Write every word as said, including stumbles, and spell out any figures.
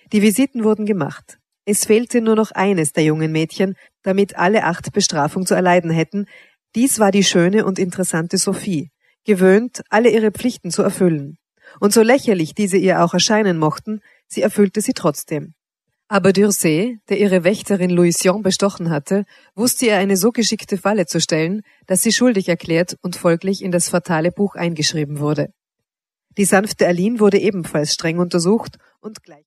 Die Visiten wurden gemacht. Es fehlte nur noch eines der jungen Mädchen, damit alle acht Bestrafung zu erleiden hätten. Dies war die schöne und interessante Sophie, gewöhnt, alle ihre Pflichten zu erfüllen. Und so lächerlich diese ihr auch erscheinen mochten, sie erfüllte sie trotzdem. Aber D'Ursay, der ihre Wächterin Louison bestochen hatte, wusste ihr eine so geschickte Falle zu stellen, dass sie schuldig erklärt und folglich in das fatale Buch eingeschrieben wurde. Die sanfte Aline wurde ebenfalls streng untersucht und gleich